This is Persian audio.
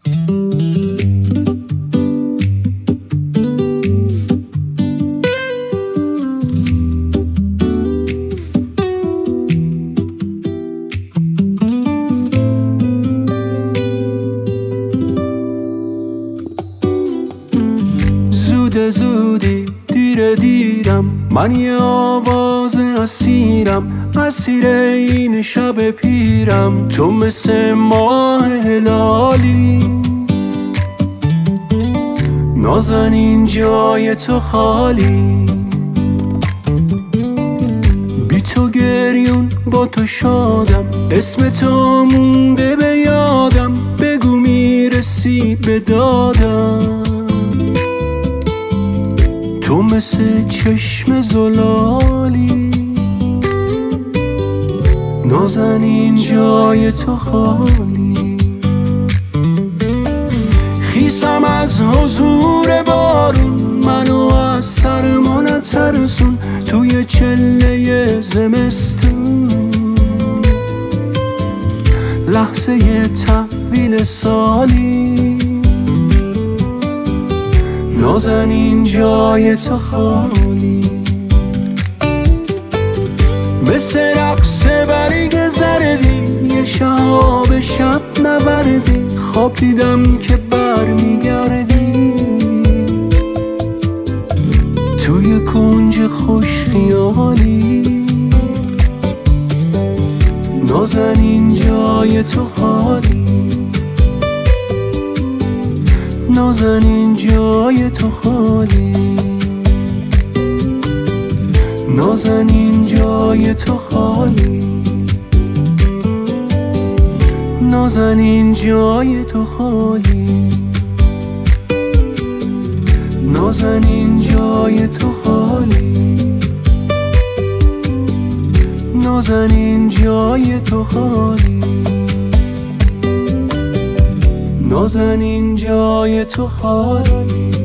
زودی دیر دیرم، من یه آواز اسیرم، اسیر این شب پیرم. تو مثل ماه هلالی، نازنین جای تو خالی. بی تو گریون با تو شادم، اسم تو مونده به یادم. بگو میرسی به دادم، تو مثل چشم زلالی. نازنین جای تو خالی. خیسم از حضور بارون، منو از سرما نترسون. توی چله زمستون لحظه تحویل سالی. نازنین جای تو خالی. مثل رقص برگ زردی، یه شهاب شب نوردی. خواب دیدم که برمیگردی، توی کنج خوش خیالی. نازنین جای تو خالی. نازنین جای تو خالی. نازنین جای تو خالی. نازنین جای تو خالی. نازنین جای تو خالی. نازنین جای تو خالی. نازنین جای تو خالی.